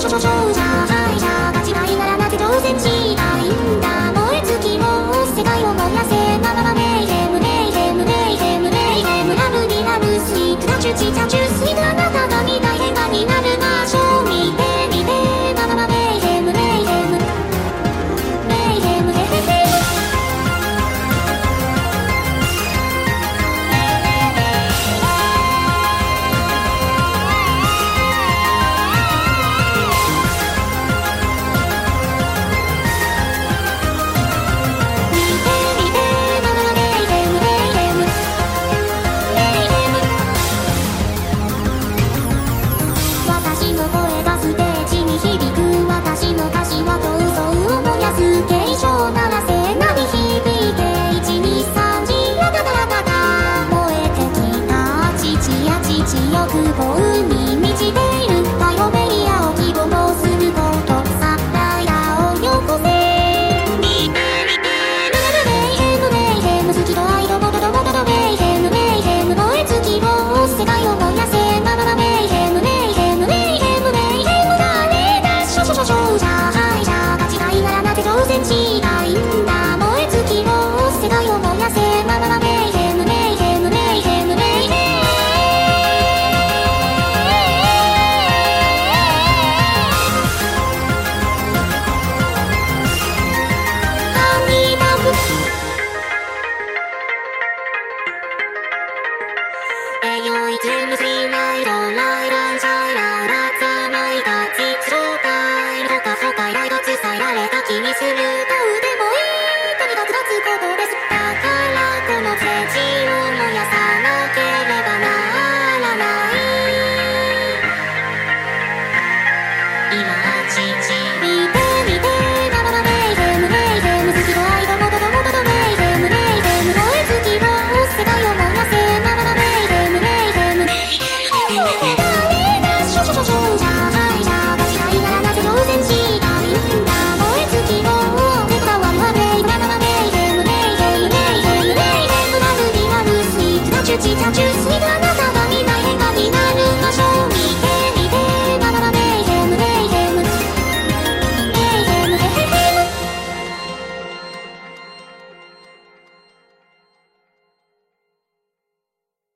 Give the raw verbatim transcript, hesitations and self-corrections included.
少々じゃ敗者が違いならなぜ挑戦したいんだ。燃え尽きも世界を燃やせまままメイヘムメイヘムメイヘムメイヘムラブにラブスイートなチュチチャチュスイートあなたが見たい変化になる場所見て見てまままメイヘムメイヘムメイヘムヘヘヘJuicy